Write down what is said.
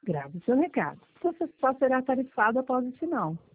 Grave seu recado. Sua resposta será tarifada após o sinal.